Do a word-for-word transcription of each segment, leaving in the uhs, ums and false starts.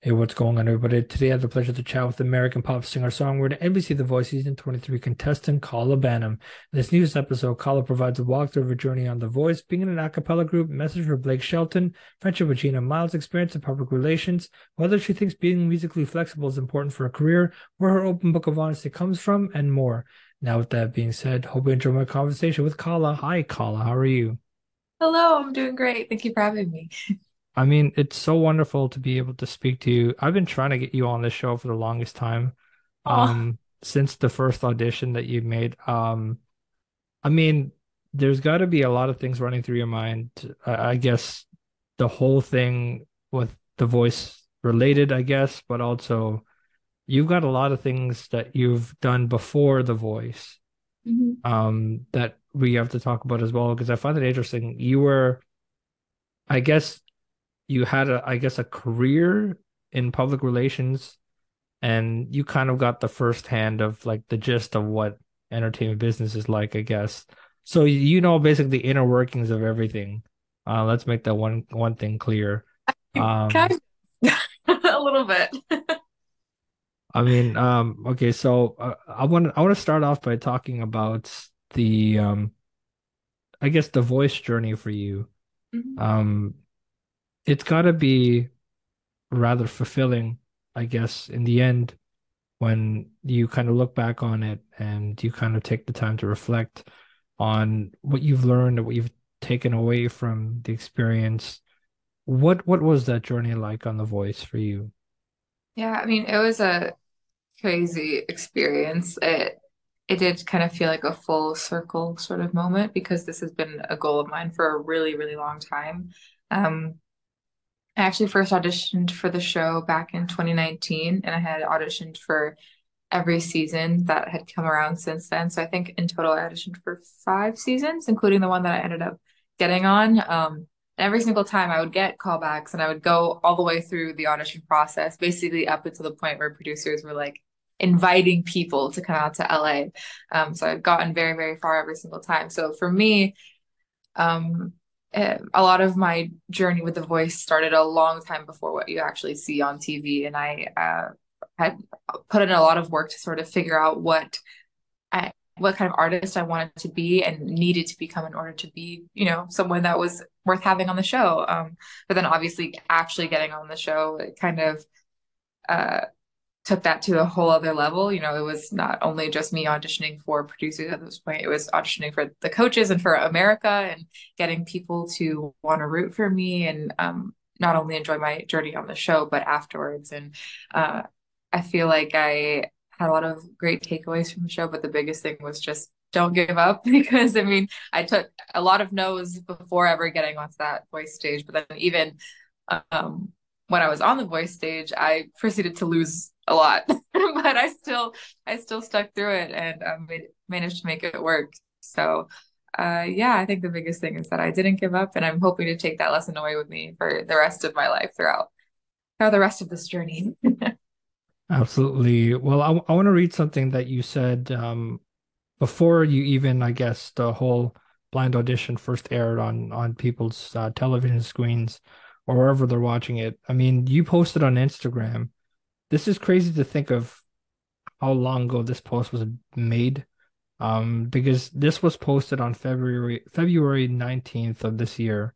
Hey, what's going on, everybody? Today, I have the pleasure to chat with American pop singer-songwriter, N B C The Voice Season twenty-three contestant Carla Banham. In this news episode, Carla provides a walkthrough of her journey on The Voice, being in an a cappella group, message for Blake Shelton, friendship with Gina Miles, experience in public relations, whether she thinks being musically flexible is important for a career, where her open book of honesty comes from, and more. Now, with that being said, hope you enjoy my conversation with Carla. Hi, Carla. How are you? Hello, I'm doing great. Thank you for having me. I mean, it's so wonderful to be able to speak to you. I've been trying to get you on this show for the longest time, Oh, um, since the first audition that you made. Um, I mean, there's got to be a lot of things running through your mind. I, I guess the whole thing with the voice related, I guess, but also you've got a lot of things that you've done before the voice, mhm. um, that we have to talk about as well, because I find it interesting. You were, I guess, you had a, I guess, a career in public relations, and you kind of got the first hand of like the gist of what entertainment business is like, I guess. So you know basically the inner workings of everything. Uh, let's make that one one thing clear. Kind Um, of a little bit. I mean, um, okay, so uh, I want I want to start off by talking about the um, I guess the voice journey for you. Mhm. Um, it's got to be rather fulfilling, I guess, in the end when you kind of look back on it and you kind of take the time to reflect on what you've learned and what you've taken away from the experience. What what was that journey like on The Voice for you? Yeah, I mean, it was a crazy experience. It it did kind of feel like a full circle sort of moment because this has been a goal of mine for a really, really long time. Um, I actually first auditioned for the show back in twenty nineteen, and I had auditioned for every season that had come around since then. So I think in total I auditioned for five seasons, including the one that I ended up getting on. Um, every single time I would get callbacks and I would go all the way through the audition process, basically up until the point where producers were like inviting people to come out to L A. Um, so I've gotten very, very far every single time. So for me, um, eh, a lot of my journey with The Voice started a long time before what you actually see on T V, and I uh, had put in a lot of work to sort of figure out what I, what kind of artist I wanted to be and needed to become in order to be, you know, someone that was worth having on the show. Um, but then obviously actually getting on the show, it kind of uh, took that to a whole other level. You know, it was not only just me auditioning for producers at this point, it was auditioning for the coaches and for America and getting people to want to root for me and um, not only enjoy my journey on the show, but afterwards. And uh, I feel like I had a lot of great takeaways from the show, but the biggest thing was just don't give up because I mean, I took a lot of no's before ever getting onto that voice stage, but then even um, when I was on the voice stage, I proceeded to lose a lot, but I still I still stuck through it and um, made, managed to make it work. So, uh, yeah, I think the biggest thing is that I didn't give up, and I'm hoping to take that lesson away with me for the rest of my life throughout throughout the rest of this journey. Absolutely. Well, I, I want to read something that you said, um, before you even, I guess, the whole blind audition first aired on on people's uh, television screens or wherever they're watching it. I mean, you posted on Instagram. This is crazy to think of how long ago this post was made. Um, because this was posted on February February nineteenth of this year.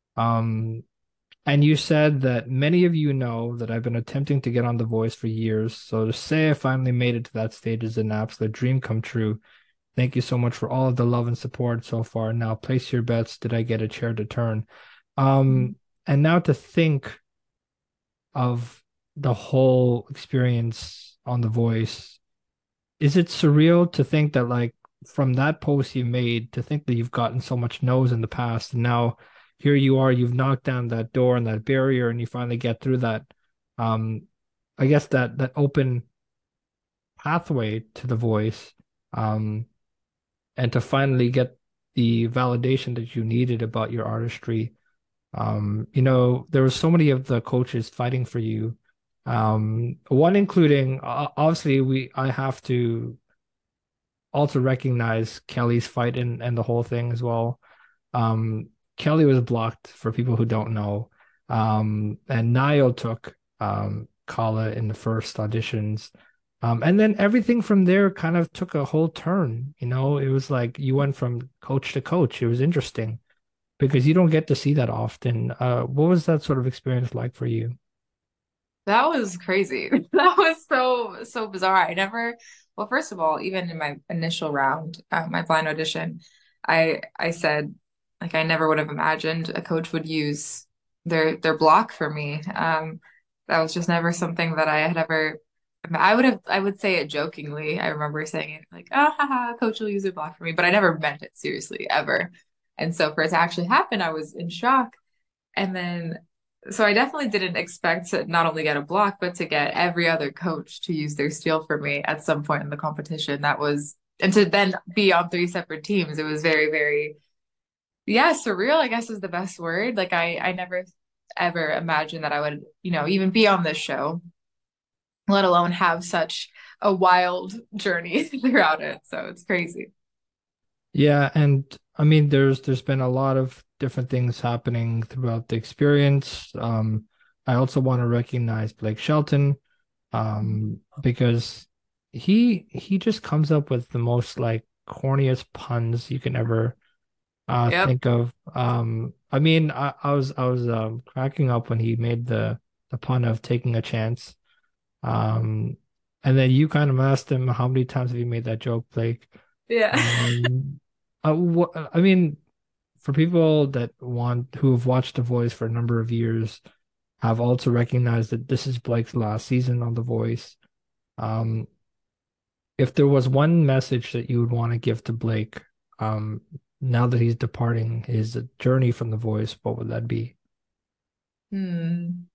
Um, and you said that many of you know that I've been attempting to get on The Voice for years. So to say I finally made it to that stage is an absolute dream come true. Thank you so much for all of the love and support so far. Now place your bets. Did I get a chair to turn? Um, and now to think of the whole experience on The Voice, is it surreal to think that like from that post you made to think that you've gotten so much no's in the past and now here you are, you've knocked down that door and that barrier and you finally get through that, um I guess that that open pathway to The Voice, um and to finally get the validation that you needed about your artistry. Um you know, there were so many of the coaches fighting for you, um one including, uh, obviously we I have to also recognize Kelly's fight and and the whole thing as well. Um, Kelly was blocked for people who don't know. Um, and Niall took um Kala in the first auditions. Um, and then everything from there kind of took a whole turn. You know, it was like you went from coach to coach. It was interesting because you don't get to see that often. Uh, what was that sort of experience like for you? That was crazy. That was so, so bizarre. I never, well, first of all, even in my initial round, uh, my blind audition, I I said like I never would have imagined a coach would use their their block for me. Um, that was just never something that I had ever. I would have I would say it jokingly. I remember saying it like, "Oh, haha, coach will use a block for me," but I never meant it seriously ever. And so for it to actually happen, I was in shock. And then, so I definitely didn't expect to not only get a block, but to get every other coach to use their steal for me at some point in the competition. That was, and to then be on three separate teams, it was very, very, yeah, surreal, I guess is the best word. Like I, I never ever imagined that I would, you know, even be on this show, let alone have such a wild journey throughout it. So it's crazy. Yeah, and I mean, there's there's been a lot of different things happening throughout the experience. Um, I also want to recognize Blake Shelton, um, because he he just comes up with the most like corniest puns you can ever uh Yep. think of. Um, I mean, I, I was I was um cracking up when he made the the pun of taking a chance. Um, and then you kind of asked him how many times have you made that joke, Blake? Yeah. Um, uh, wh I mean, for people that want who have watched The Voice for a number of years, have also recognized that this is Blake's last season on The Voice. Um, if there was one message that you would want to give to Blake, um, now that he's departing his journey from The Voice, what would that be? Hmm.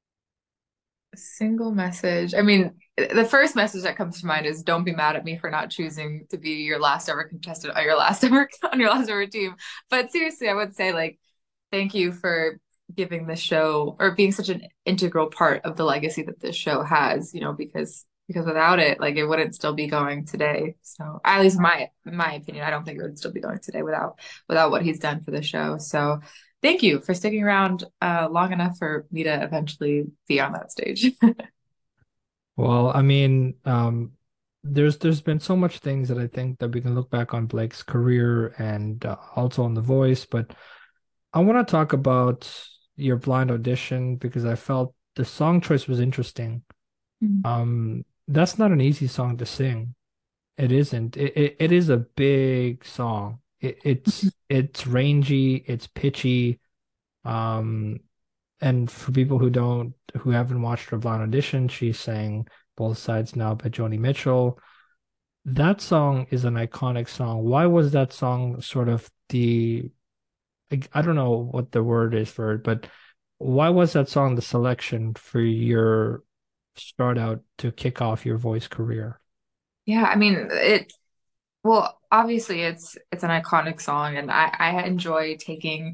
A single message. I mean, the first message that comes to mind is don't be mad at me for not choosing to be your last ever contestant on your last ever on your last ever team. But seriously, I would say like thank you for giving the show or being such an integral part of the legacy that this show has, you know, because because without it, like it wouldn't still be going today. So at least my my opinion, I don't think it would still be going today without without what he's done for the show. So thank you for sticking around uh, long enough for me to eventually be on that stage. Well, I mean, um, there's there's been so much things that I think that we can look back on Blake's career and uh, also on The Voice, but I want to talk about your blind audition because I felt the song choice was interesting. Um, that's not an easy song to sing. It isn't. It it, it is a big song. It, it's it's rangy, it's pitchy. Um, and for people who don't who haven't watched her blind audition, she sang Both Sides Now by Joni Mitchell. That song is an iconic song. Why was that song sort of the like, I don't know what the word is for it, but why was that song the selection for your start out to kick off your voice career? Yeah, I mean it well, obviously it's it's an iconic song and I, I enjoy taking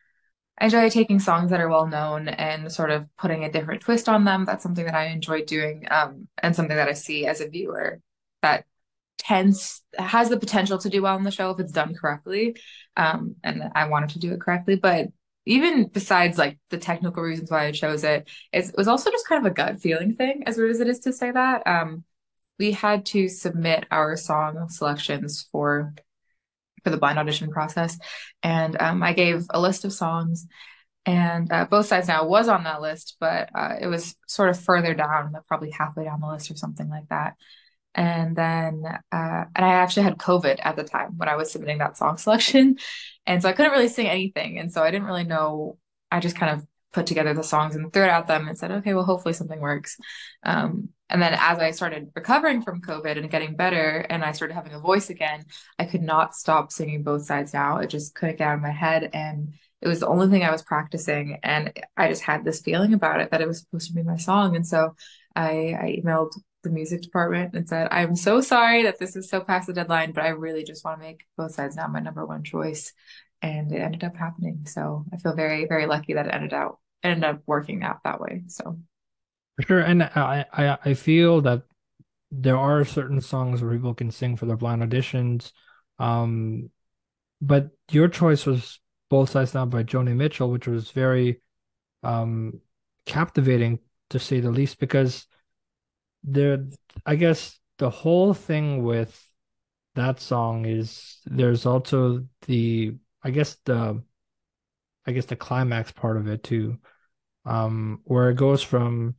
I enjoy taking songs that are well known and sort of putting a different twist on them. That's something that I enjoy doing, um, and something that I see as a viewer that tends has the potential to do well on the show if it's done correctly. Um, and I wanted to do it correctly, but even besides like the technical reasons why I chose it, it was also just kind of a gut feeling thing, as weird as it is to say that. Um, we had to submit our song selections for for the blind audition process. And um, I gave a list of songs, and uh, Both Sides Now was on that list, but uh, it was sort of further down, like probably halfway down the list or something like that. And then, uh, and I actually had COVID at the time when I was submitting that song selection. And so I couldn't really sing anything. And so I didn't really know. I just kind of put together the songs and threw it at them and said, okay, well, hopefully something works. Um, and then as I started recovering from COVID and getting better, and I started having a voice again, I could not stop singing Both Sides Now. It just couldn't get out of my head. And it was the only thing I was practicing. And I just had this feeling about it that it was supposed to be my song. And so I, I emailed the music department and said, I'm so sorry that this is so past the deadline, but I really just want to make Both Sides Now my number one choice. And it ended up happening. So I feel very, very lucky that it ended out ended up working out that way. So For sure. And I, I I feel that there are certain songs where people can sing for their blind auditions. Um, but your choice was Both Sides Now by Joni Mitchell, which was very um captivating to say the least, because there, I guess the whole thing with that song is there's also the, I guess the, I guess the climax part of it too, um, where it goes from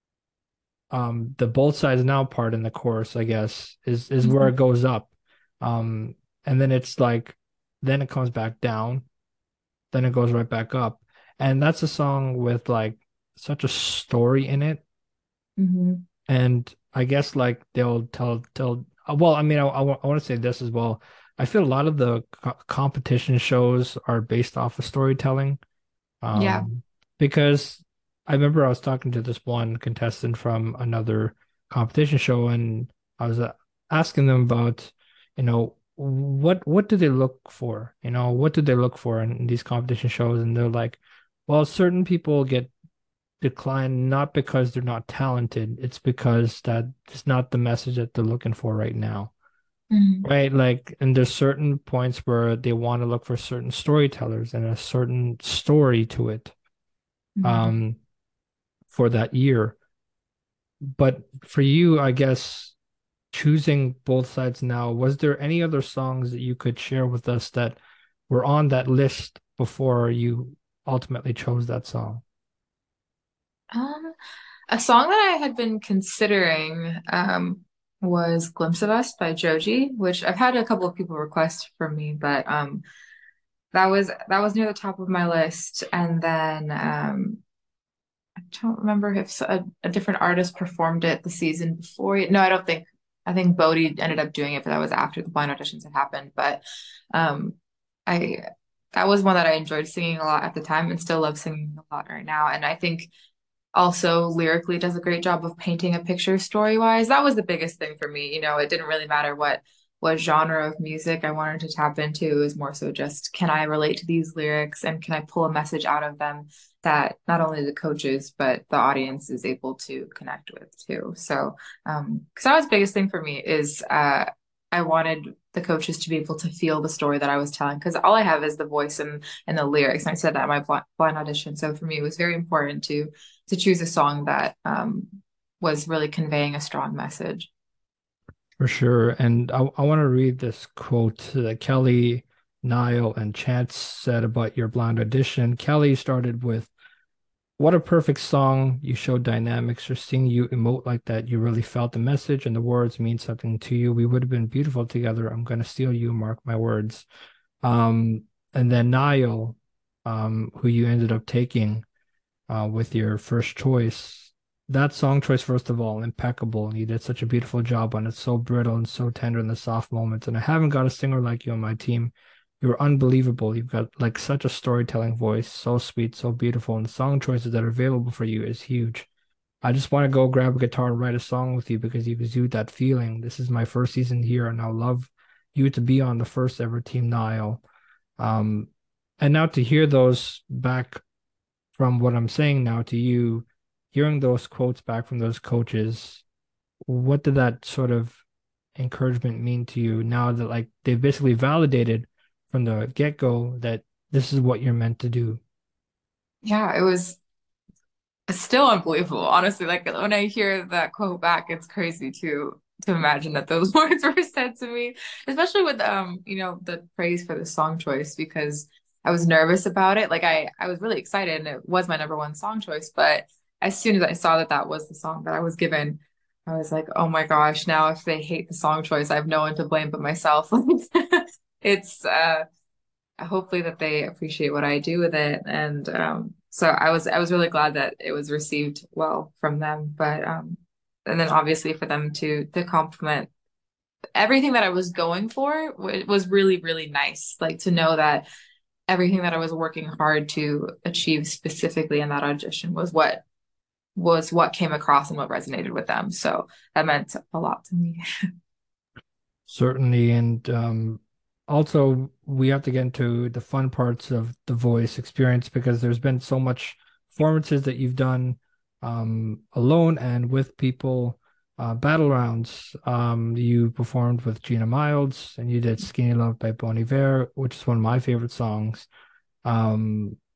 um the both sides now part in the chorus, I guess, is is where Mhm. it goes up. Um, and then it's like then it comes back down, then it goes right back up. And that's a song with like such a story in it. Mhm. And I guess like they'll tell tell uh, well, I mean, I, I, want to say this as well. I feel a lot of the co competition shows are based off of storytelling. Yeah. Um, because I remember I was talking to this one contestant from another competition show, and I was uh, asking them about, you know, what what do they look for? You know, what do they look for in, in these competition shows? And they're like, well, certain people get declined not because they're not talented, it's because that it's not the message that they're looking for right now. Mhm. Right, like, and there's certain points where they want to look for certain storytellers and a certain story to it, Mhm. um, for that year. But for you, I guess choosing both sides now, was there any other songs that you could share with us that were on that list before you ultimately chose that song? Um, a song that I had been considering um, was Glimpse of Us by Joji, which I've had a couple of people request from me, but um, that was that was near the top of my list. And then um, I don't remember if a, a different artist performed it the season before. No, I don't think. I think Bodhi ended up doing it, but that was after the blind auditions had happened. But um, I that was one that I enjoyed singing a lot at the time and still love singing a lot right now. And I think also lyrically does a great job of painting a picture story wise. That was the biggest thing for me. You know, it didn't really matter what what genre of music I wanted to tap into. It was more so just can I relate to these lyrics and can I pull a message out of them that not only the coaches but the audience is able to connect with too. So, um, because that was the biggest thing for me is uh I wanted the coaches to be able to feel the story that I was telling because all I have is the voice and and the lyrics. And I said that in my blind, blind audition. So for me, it was very important to to choose a song that um, was really conveying a strong message. For sure. And I, I want to read this quote that Kelly, Niall, and Chance said about your blind audition. Kelly started with, "What a perfect song. You showed dynamics. Just seeing you emote like that, you really felt the message and the words mean something to you. We would have been beautiful together. I'm gonna steal you, mark my words." Um, and then Niall, um, who you ended up taking uh, with your first choice. That song choice, first of all, impeccable. And you did such a beautiful job on it. So brittle and so tender in the soft moments. And I haven't got a singer like you on my team. You're unbelievable. You've got like such a storytelling voice, so sweet, so beautiful. And the song choices that are available for you is huge. I just want to go grab a guitar and write a song with you because you exude that feeling. This is my first season here, and I'll love you to be on the first ever Team Nile. Um, and now to hear those back from what I'm saying now to you, hearing those quotes back from those coaches, what did that sort of encouragement mean to you now that like they've basically validated from the get-go that this is what you're meant to do? Yeah, it was still unbelievable. Honestly, like when I hear that quote back, it's crazy to to imagine that those words were said to me, especially with um, you know, the praise for the song choice because I was nervous about it. Like I I was really excited and it was my number one song choice, but as soon as I saw that that was the song that I was given, I was like, "Oh my gosh, now if they hate the song choice, I have no one to blame but myself." It's uh hopefully that they appreciate what I do with it. And um, so I was I was really glad that it was received well from them. But um, and then obviously for them to to compliment everything that I was going for w was really, really nice. Like to know that everything that I was working hard to achieve specifically in that audition was what was what came across and what resonated with them. So that meant a lot to me. Certainly. And um, also, we have to get into the fun parts of the voice experience because there's been so much performances that you've done um, alone and with people. Uh, battle rounds. Um, you performed with Gina Miles and you did Skinny Love by Bon Iver, which is one of my favorite songs. Um,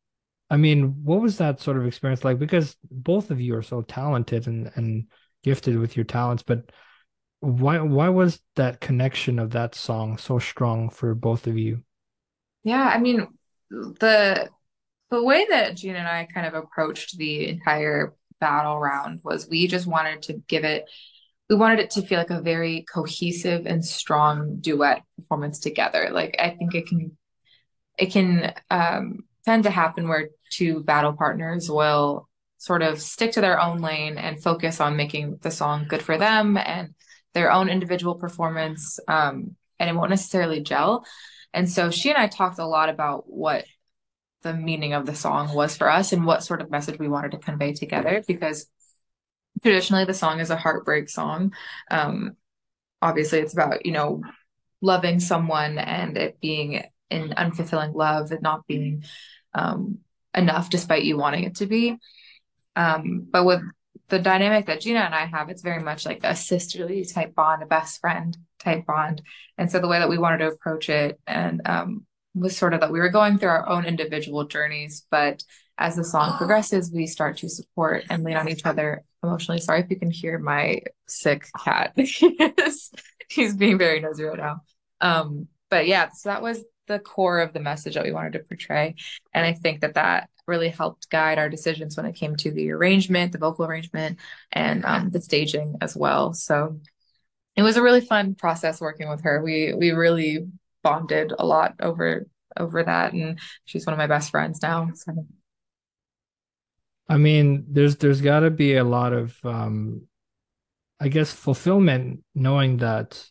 I mean, what was that sort of experience like? Because both of you are so talented and and gifted with your talents, but why why was that connection of that song so strong for both of you? Yeah, I mean, the the way that Gina and I kind of approached the entire battle round was we just wanted to give it, we wanted it to feel like a very cohesive and strong duet performance together. Like I think it can it can um, tend to happen where two battle partners will sort of stick to their own lane and focus on making the song good for them and their own individual performance, um, and it won't necessarily gel. And so she and I talked a lot about what the meaning of the song was for us and what sort of message we wanted to convey together because traditionally the song is a heartbreak song. Um, obviously, it's about, you know, loving someone and it being an unfulfilling love and not being um, enough despite you wanting it to be. Um, but with the dynamic that Gina and I have, it's very much like a sisterly type bond, a best friend type bond. And so the way that we wanted to approach it and um, was sort of that we were going through our own individual journeys, but as the song progresses, we start to support and lean on each other emotionally. Sorry if you can hear my sick cat. He's, he's being very nosy right now. Um, but yeah, so that was the core of the message that we wanted to portray. And I think that that really helped guide our decisions when it came to the arrangement, the vocal arrangement, and um, the staging as well. So it was a really fun process working with her. We we really bonded a lot over over that, and she's one of my best friends now. So. I mean, there's there's got to be a lot of um I guess fulfillment knowing that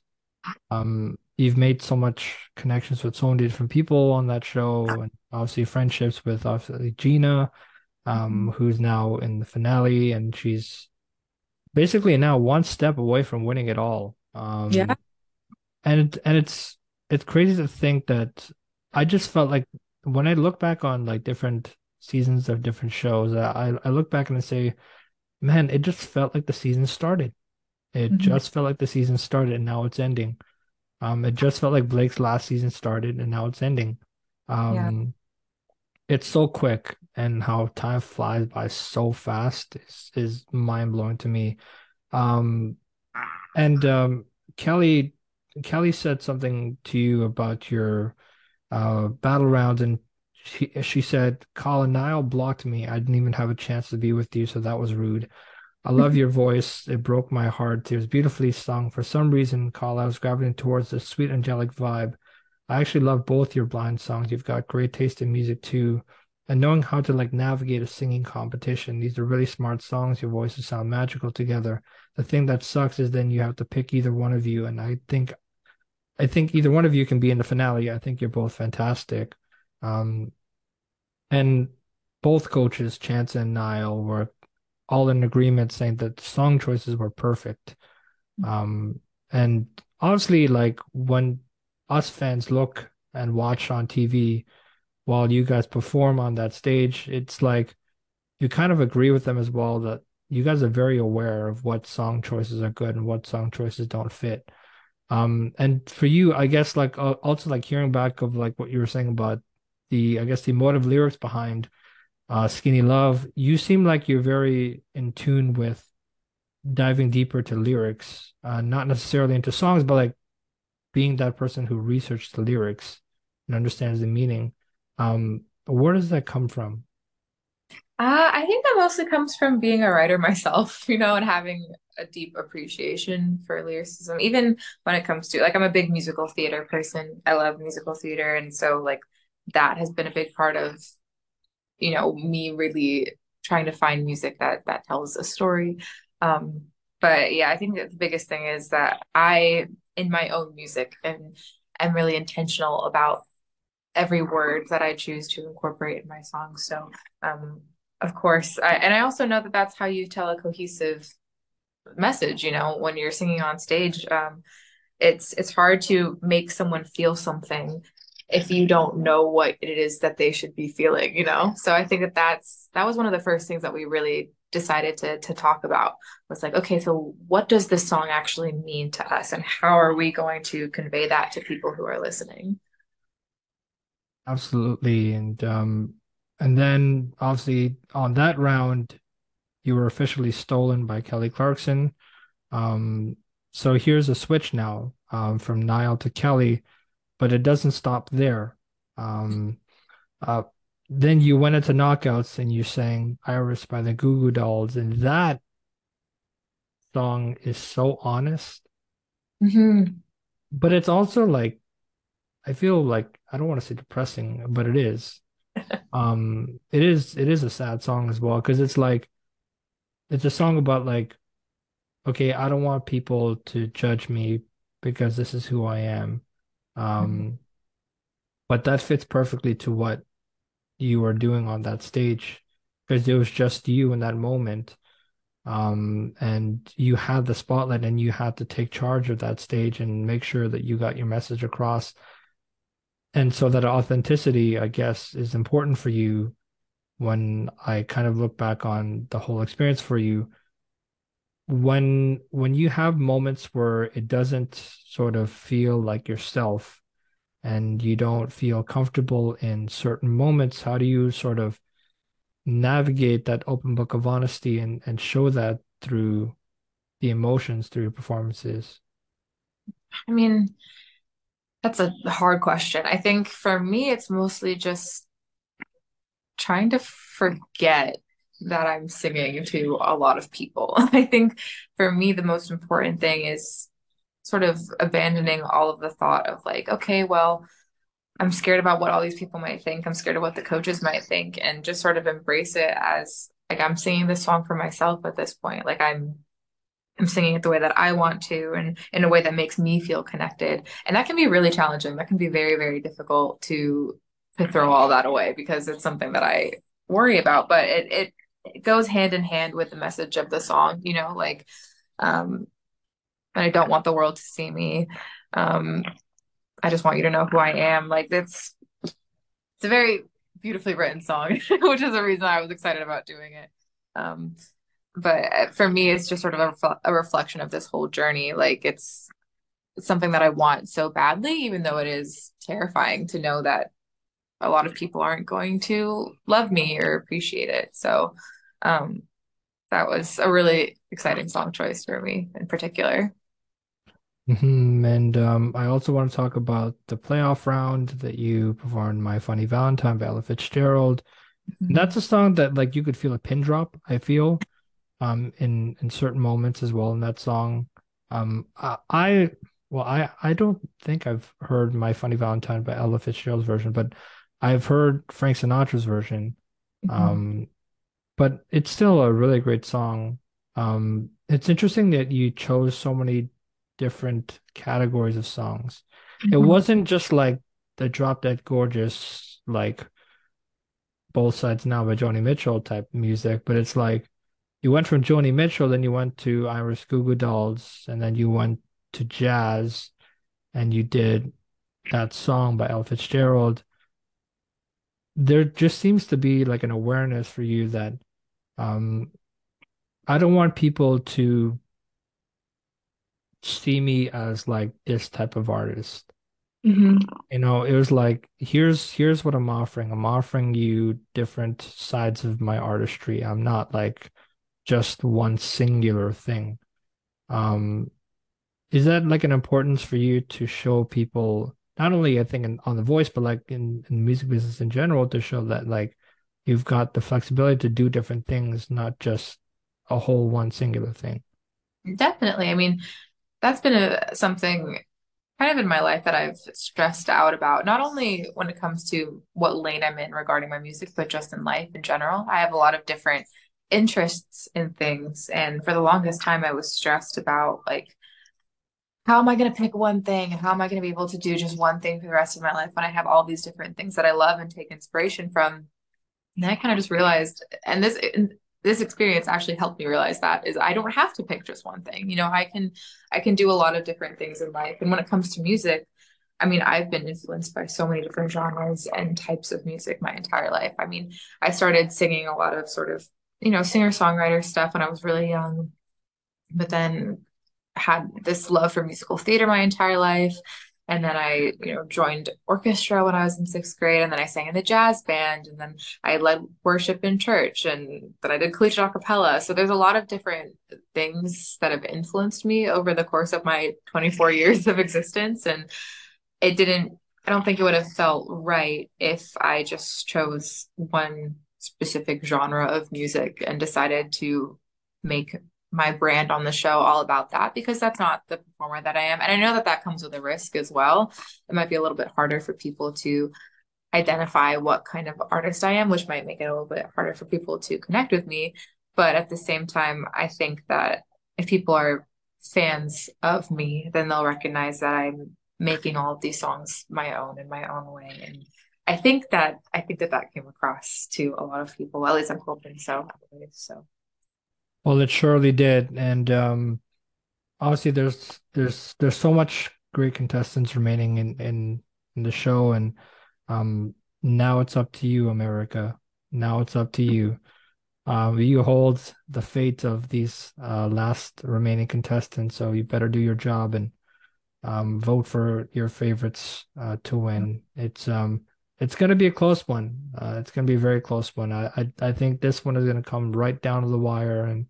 um you've made so much connections with so many different people on that show and obviously friendships with obviously Gina um who's now in the finale and she's basically now one step away from winning it all. Yeah. Um and and it's it's crazy to think that I just felt like when I look back on like different seasons of different shows, I I look back and I say, man, it just felt like the season started. It Mhm. just felt like the season started and now it's ending. Um, it just felt like Blake's last season started and now it's ending. Yeah. Um, it's so quick and how time flies by so fast is is mind blowing to me. Um, and um, Kelly Kelly said something to you about your uh battle rounds and she she said, Colin, Niall blocked me. I didn't even have a chance to be with you, so that was rude. I love your voice. It broke my heart. It was beautifully sung. For some reason, Carl, I was gravitating towards the sweet angelic vibe. I actually love both your blind songs. You've got great taste in music too. And knowing how to like navigate a singing competition. These are really smart songs. Your voices sound magical together. The thing that sucks is then you have to pick either one of you. And I think I think either one of you can be in the finale. I think you're both fantastic. Um, and both coaches, Chance and Niall, were all in agreement saying that the song choices were perfect. Um, and obviously, like when us fans look and watch on T V while you guys perform on that stage, it's like you kind of agree with them as well that you guys are very aware of what song choices are good and what song choices don't fit. Um, and for you, I guess like uh, also like hearing back of like what you were saying about the, I guess the emotive lyrics behind uh Skinny Love, you seem like you're very in tune with diving deeper to lyrics, uh, not necessarily into songs, but like being that person who researched the lyrics and understands the meaning. Um, where does that come from? Uh, I think that mostly comes from being a writer myself, you know, and having a deep appreciation for lyricism, even when it comes to like I'm a big musical theater person. I love musical theater, and so like that has been a big part of, you know, me really trying to find music that that tells a story. Um, but yeah, I think that the biggest thing is that I, in my own music, and am really intentional about every word that I choose to incorporate in my songs. So, um, of course, I, and I also know that that's how you tell a cohesive message. You know, when you're singing on stage, um, it's it's hard to make someone feel something if you don't know what it is that they should be feeling. You know, so I think that that's that was one of the first things that we really decided to to talk about was like, okay, so what does this song actually mean to us, and how are we going to convey that to people who are listening? Absolutely. And um, And then obviously on that round, you were officially stolen by Kelly Clarkson. Um, so here's a switch now, um, from Niall to Kelly, but it doesn't stop there. Um, uh, then you went into knockouts and you sang Iris by the Goo Goo Dolls, and that song is so honest, Hmm. but it's also like I feel like I don't want to say depressing, but it is. Um, it is it is a sad song as well because it's like it's a song about like, okay, I don't want people to judge me because this is who I am. Um, but that fits perfectly to what you were doing on that stage because it was just you in that moment. Um, and you had the spotlight and you had to take charge of that stage and make sure that you got your message across. And so that authenticity, I guess, is important for you when I kind of look back on the whole experience for you. When when you have moments where it doesn't sort of feel like yourself and you don't feel comfortable in certain moments, how do you sort of navigate that open book of honesty and and show that through the emotions through your performances? I mean, that's a hard question. I think for me, it's mostly just trying to forget that I'm singing to a lot of people. I think for me, the most important thing is sort of abandoning all of the thought of like, okay, well, I'm scared about what all these people might think. I'm scared of what the coaches might think, and just sort of embrace it as like I'm singing this song for myself at this point. Like I'm I'm singing it the way that I want to and in a way that makes me feel connected. And that can be really challenging. That can be very, very difficult to to throw all that away because it's something that I worry about. But it it, it goes hand in hand with the message of the song, you know, like um and I don't want the world to see me. Um, I just want you to know who I am. Like it's it's a very beautifully written song, which is the reason I was excited about doing it. Um, but for me, it's just sort of a, refl- a reflection of this whole journey. Like it's it's something that I want so badly, even though it is terrifying to know that a lot of people aren't going to love me or appreciate it. So, um, that was a really exciting song choice for me in particular. Mhm. And um, I also want to talk about the playoff round that you performed My Funny Valentine by Ella Fitzgerald. And that's Mhm. a song that like you could feel a pin drop, I feel, um, in in certain moments as well in that song. Um, I, I well, I I don't think I've heard My Funny Valentine by Ella Fitzgerald's version, but I've heard Frank Sinatra's version. Mhm. Um, but it's still a really great song. Um, it's interesting that you chose so many different categories of songs. It Mhm. wasn't just like the Drop Dead Gorgeous, like Both Sides Now by Joni Mitchell type music, but it's like you went from Joni Mitchell, then you went to Iris Goo Goo Dolls, and then you went to jazz, and you did that song by Ella Fitzgerald. There just seems to be like an awareness for you that um, I don't want people to see me as like this type of artist. Mhm. You know, it was like here's here's what I'm offering. I'm offering you different sides of my artistry. I'm not like just one singular thing. Um, is that like an importance for you to show people not only I think in, on The Voice, but like in, in the music business in general to show that like you've got the flexibility to do different things, not just a whole one singular thing. Definitely. I mean, that's been a something kind of in my life that I've stressed out about, not only when it comes to what lane I'm in regarding my music, but just in life in general. I have a lot of different interests in things. And for the longest time, I was stressed about like, how am I going to pick one thing? And how am I going to be able to do just one thing for the rest of my life when I have all these different things that I love and take inspiration from? And then I kind of just realized, and this this experience actually helped me realize that is I don't have to pick just one thing. You know, I can I can do a lot of different things in life. And when it comes to music, I mean, I've been influenced by so many different genres and types of music my entire life. I mean, I started singing a lot of sort of, you know, singer-songwriter stuff when I was really young, but then had this love for musical theater my entire life. And then I, you know, joined orchestra when I was in sixth grade, and then I sang in the jazz band, and then I led worship in church, and then I did collegiate a cappella. So there's a lot of different things that have influenced me over the course of my twenty-four years of existence. And it didn't, I don't think it would have felt right if I just chose one specific genre of music and decided to make my brand on the show all about that, because that's not the performer that I am. And I know that that comes with a risk as well. It might be a little bit harder for people to identify what kind of artist I am, which might make it a little bit harder for people to connect with me. But at the same time, I think that if people are fans of me, then they'll recognize that I'm making all of these songs my own in my own way. And I think that I think that that came across to a lot of people. At least I'm hoping so. So. Well, it surely did. And um, obviously there's there's there's so much great contestants remaining in in, in the show, and um, now it's up to you, America. Now it's up to you. Um, you hold the fate of these uh, last remaining contestants, so you better do your job and um, vote for your favorites uh, to win. It's um it's gonna be a close one. Uh, it's gonna be a very close one. I I, I think this one is gonna come right down to the wire, and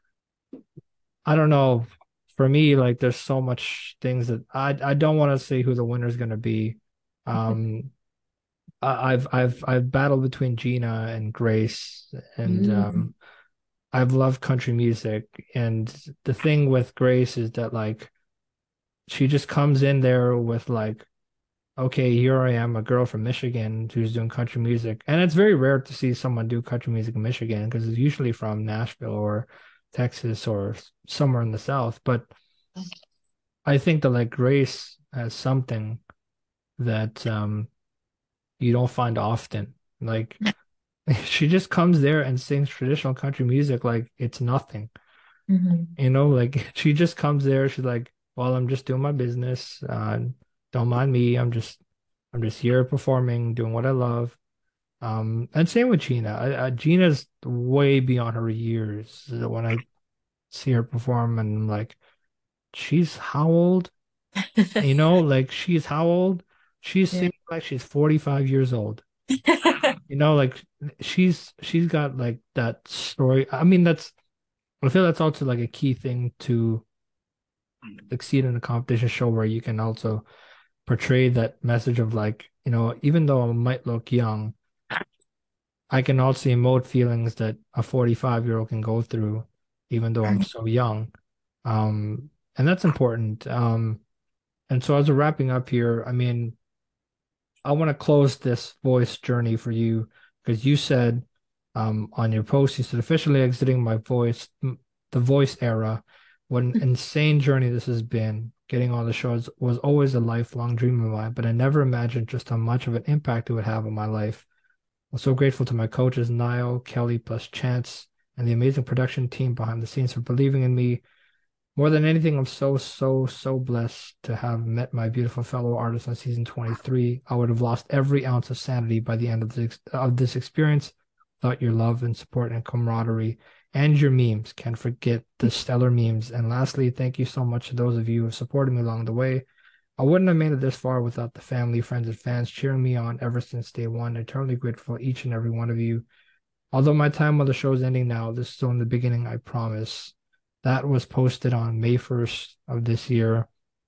I don't know. For me, like there's so much things that I I don't want to say who the winner is gonna be. Um, I, I've I've I've battled between Gina and Grace, and Mm. um, I've loved country music, and the thing with Grace is that like she just comes in there with like, okay, here I am, a girl from Michigan who's doing country music. And it's very rare to see someone do country music in Michigan because it's usually from Nashville or Texas or somewhere in the South. But I think that like Grace has something that um you don't find often. Like she just comes there and sings traditional country music like it's nothing. Mhm. You know, like she just comes there, she's like, well, I'm just doing my business. Uh, don't mind me. I'm just I'm just here performing, doing what I love. Um, and same with Gina. I, I, Gina's way beyond her years. When I see her perform, and I'm like, she's how old? You know, like she's how old? She's Yeah. singing like she's forty-five years old. You know, like she's she's got like that story. I mean, that's I feel that's also like a key thing to succeed in a competition show where you can also portray that message of like, you know, even though I might look young, I can also emote feelings that a forty-five year old can go through, even though I'm so young. Um, and that's important. Um, and so as we're wrapping up here, I mean, I want to close this voice journey for you because you said um, on your post, you said officially exiting my voice, the voice era. What an insane journey this has been. Getting on the shows was always a lifelong dream of mine, but I never imagined just how much of an impact it would have on my life. I'm so grateful to my coaches, Niall, Kelly, plus Chance, and the amazing production team behind the scenes for believing in me. More than anything, I'm so, so, so blessed to have met my beautiful fellow artists on season twenty-three. I would have lost every ounce of sanity by the end of this, of this experience without your love and support and camaraderie and your memes. Can't forget the stellar memes. And lastly, thank you so much to those of you who have supported me along the way. I wouldn't have made it this far without the family, friends, and fans cheering me on ever since day one. Eternally grateful for each and every one of you. Although my time on the show is ending now, this is still in the beginning, I promise. That was posted on May first of this year.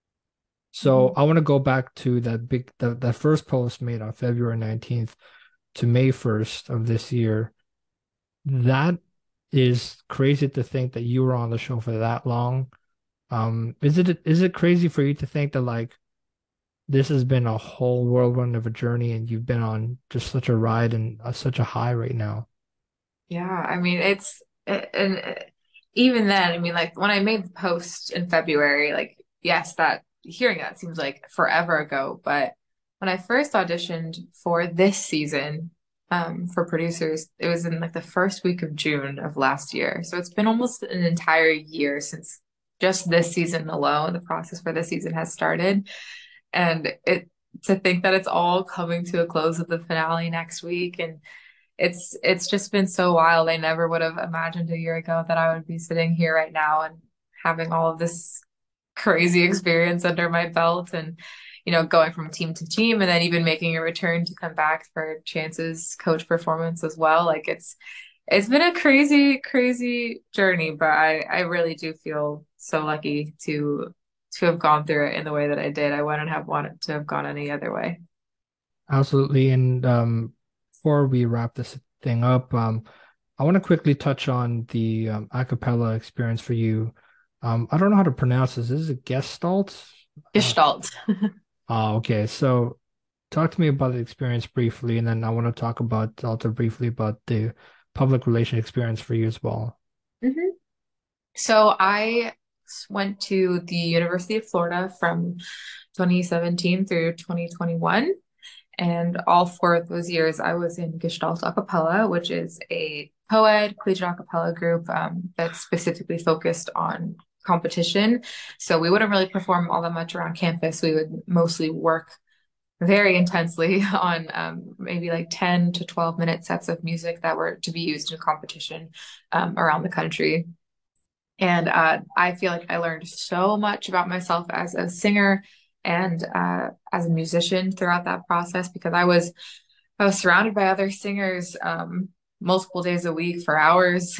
So Mhm. I want to go back to that big that, that first post made on February nineteenth to May first of this year. That is crazy to think that you were on the show for that long. Um, is it is it crazy for you to think that like this has been a whole whirlwind of a journey and you've been on just such a ride and uh, such a high right now? Yeah, I mean, it's and even then, I mean, like when I made the post in February, like yes, that hearing that seems like forever ago, but when I first auditioned for this season, um, for producers, it was in like the first week of June of last year. So it's been almost an entire year since just this season alone, the process for this season has started. And it to think that it's all coming to a close with the finale next week, and it's it's just been so wild. I never would have imagined a year ago that I would be sitting here right now and having all of this crazy experience under my belt. And you know, going from team to team and then even making a return to come back for chances, coach performance as well. Like it's it's been a crazy, crazy journey, but I I really do feel so lucky to to have gone through it in the way that I did. I wouldn't have wanted to have gone any other way. Absolutely. And um, before we wrap this thing up, um, I want to quickly touch on the um, a cappella experience for you. Um, I don't know how to pronounce this. Is it Gestalt? Uh, Gestalt. oh, okay. So talk to me about the experience briefly, and then I want to talk about also briefly about the public relation experience for you as well. Mhm. So I went to the University of Florida from twenty seventeen through twenty twenty-one. And all four of those years, I was in Gestalt a cappella, which is a co-ed collegiate a cappella group um, that's specifically focused on competition. So we wouldn't really perform all that much around campus. We would mostly work very intensely on um, maybe like ten to twelve minute sets of music that were to be used in competition um, around the country. And uh, I feel like I learned so much about myself as a singer and uh, as a musician throughout that process because I was I was surrounded by other singers um, multiple days a week for hours.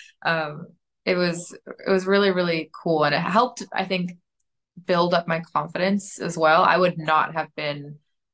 um, it was it was really, really cool, and it helped, I think, build up my confidence as well. I would not have been,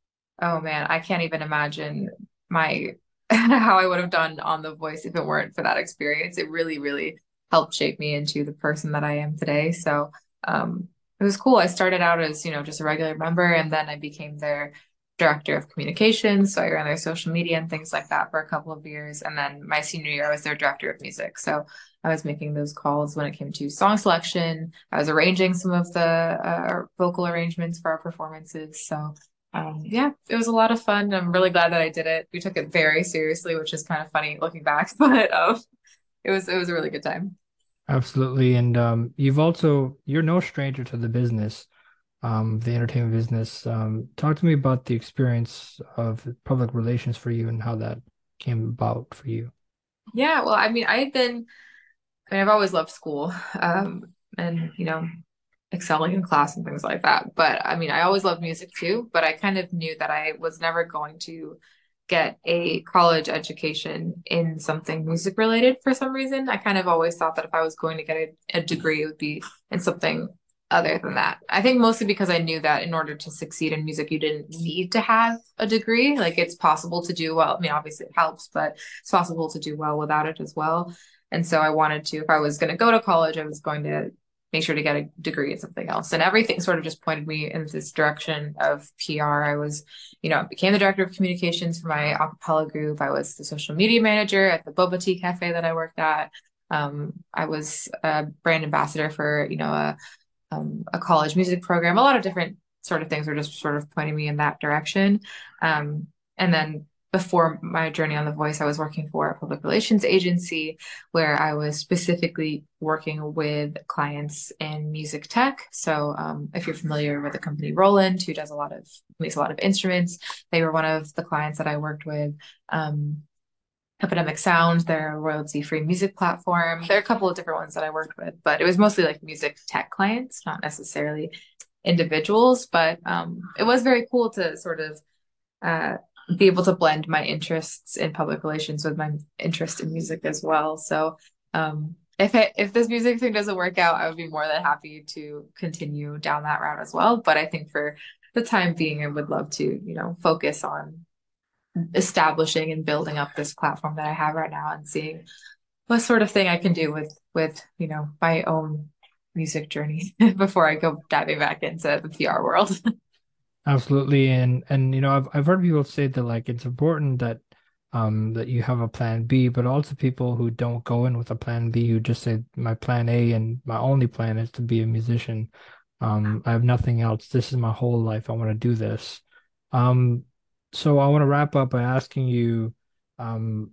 oh man, I can't even imagine my how I would have done on The Voice if it weren't for that experience. It really, really helped shape me into the person that I am today. So um, it was cool. I started out as, you know, just a regular member, and then I became their director of communications. So I ran their social media and things like that for a couple of years. And then my senior year, I was their director of music. So I was making those calls when it came to song selection. I was arranging some of the uh, vocal arrangements for our performances. So um, yeah, it was a lot of fun. I'm really glad that I did it. We took it very seriously, which is kind of funny looking back, but um, it was it was a really good time. Absolutely. And um, you've also, you're no stranger to the business, um, the entertainment business. Um, talk to me about the experience of public relations for you and how that came about for you. Yeah, well, I mean, I had been, I mean, I've always loved school, um, and you know, excelling in class and things like that. But I mean, I always loved music too, but I kind of knew that I was never going to get a college education in something music related for some reason. I kind of always thought that if I was going to get a, a degree, it would be in something other than that. I think mostly because I knew that in order to succeed in music, you didn't need to have a degree. Like it's possible to do well. I mean, obviously it helps, but it's possible to do well without it as well. And so I wanted to, if I was going to go to college, I was going to make sure to get a degree in something else. And everything sort of just pointed me in this direction of P R. I was, you know, became the director of communications for my a cappella group. I was the social media manager at the Boba Tea Cafe that I worked at. Um, I was a brand ambassador for, you know, a, um, a college music program. A lot of different sort of things were just sort of pointing me in that direction. Um, and then before my journey on The Voice, I was working for a public relations agency where I was specifically working with clients in music tech. So, um, if you're familiar with the company Roland, who does a lot of makes a lot of instruments, they were one of the clients that I worked with. Um, Epidemic Sound, they're a royalty-free music platform. There are a couple of different ones that I worked with, but it was mostly like music tech clients, not necessarily individuals. But um, it was very cool to sort of uh, be able to blend my interests in public relations with my interest in music as well. So um, if it, if this music thing doesn't work out, I would be more than happy to continue down that route as well. But I think for the time being, I would love to, you know, focus on establishing and building up this platform that I have right now and seeing what sort of thing I can do with with, you know, my own music journey before I go diving back into the P R world. Absolutely. And and you know, I've I've heard people say that like it's important that um that you have a plan B, but also people who don't go in with a plan B who just say my plan A and my only plan is to be a musician. Um, I have nothing else. This is my whole life. I want to do this. Um, so I want to wrap up by asking you, um,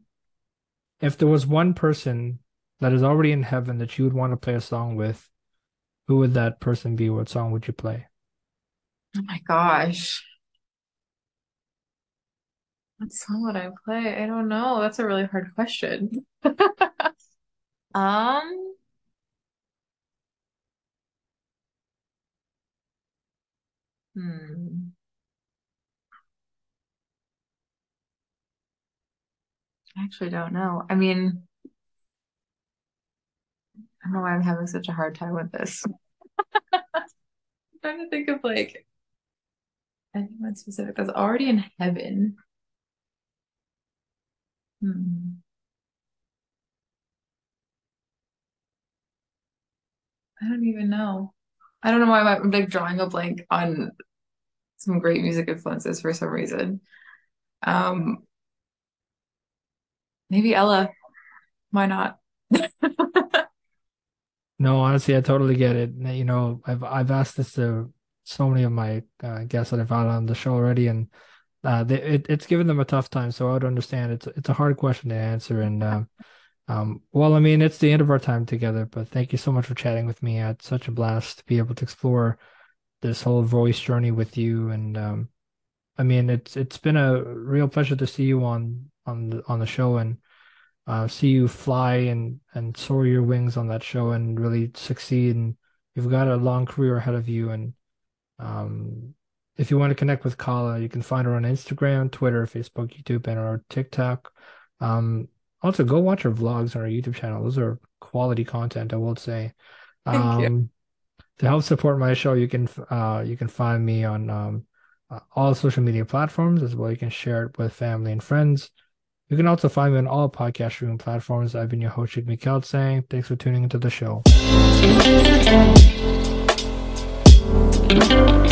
if there was one person that is already in heaven that you would want to play a song with, who would that person be? What song would you play? Oh my gosh. What song would I play? I don't know. That's a really hard question. Um, hmm. I actually don't know. I mean, I don't know why I'm having such a hard time with this. I'm trying to think of like anyone specific that's already in heaven. Hmm. I don't even know. I don't know why I'm like drawing a blank on some great music influences for some reason. Um, maybe Ella. Why not? No, honestly, I totally get it. You know, I've I've asked this to so many of my uh, guests that I've had on the show already, and uh, they, it, it's given them a tough time. So I would understand. It's it's a hard question to answer, and uh, um, well, I mean, it's the end of our time together. But thank you so much for chatting with me. I had such a blast to be able to explore this whole voice journey with you, and um, I mean, it's it's been a real pleasure to see you on on the on the show and uh, see you fly and and soar your wings on that show and really succeed. And you've got a long career ahead of you. And um, if you want to connect with Kala, you can find her on Instagram, Twitter, Facebook, YouTube, and our TikTok. Um, also, go watch her vlogs on our YouTube channel. Those are quality content, I will say. Thank you. Um, to help support my show, you can uh, you can find me on um, uh, all social media platforms as well. You can share it with family and friends. You can also find me on all podcast streaming platforms. I've been your host, Jake McKelt, saying thanks for tuning into the show.